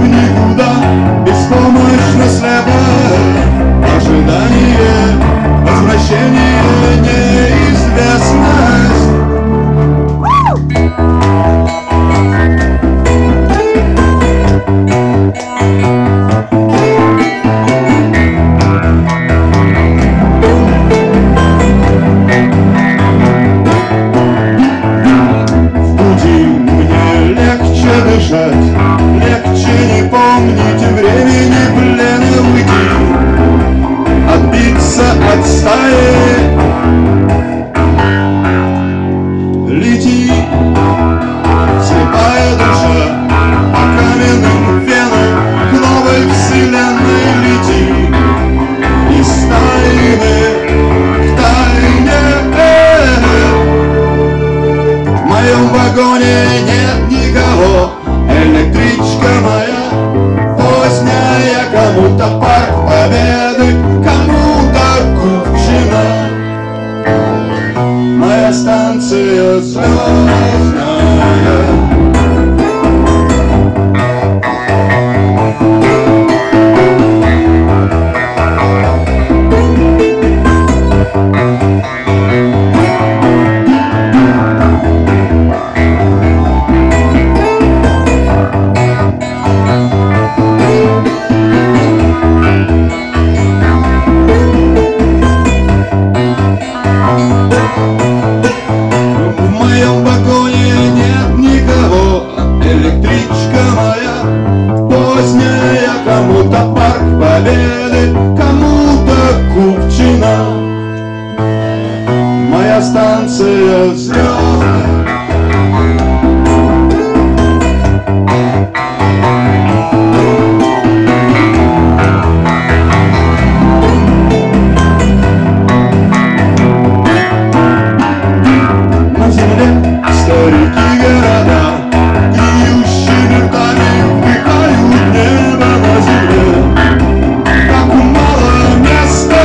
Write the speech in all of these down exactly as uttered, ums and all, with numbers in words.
никуда, беспомощно слепо, ожидание, возвращение, неизвестность. Легче не помнить времени плена, уйти, отбиться от стаи, лети, слепая душа по каменным венам к новой вселенной, лети из тайны к тайне. В моем вагоне нет никого. Электричка моя поздняя, кому-то парк Победы, кому-то Купчино. Моя станция звездная. Кому-то парк Победы, кому-то Купчино. Моя станция звездная. На земле старики города, гниющими ртами вдыхают небо. На земле так мало места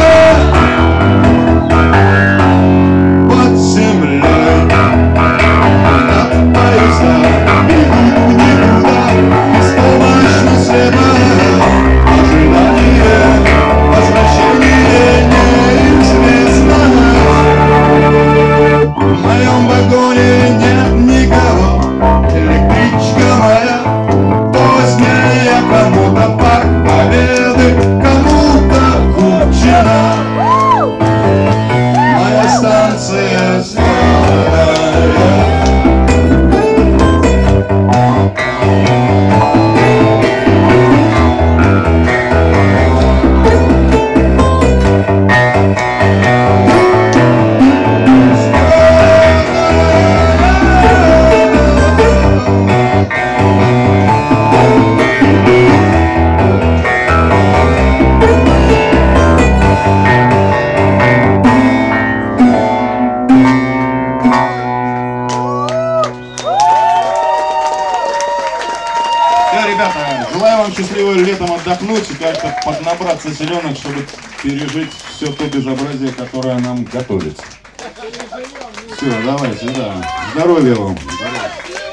под землей, над поезда бегут никуда, беспомощно слепо, ожидание, возвращение, неизвестность. В моем вагоне нет никого, электричка моя поздняя, кому-то парк Победы, кому-то Купчино. Моя станция звездная. Ребята, желаю вам счастливого летом отдохнуть и как-то поднабраться зеленых, чтобы пережить все то безобразие, которое нам готовится. Все, давайте, да. Здоровья вам. Здоровья.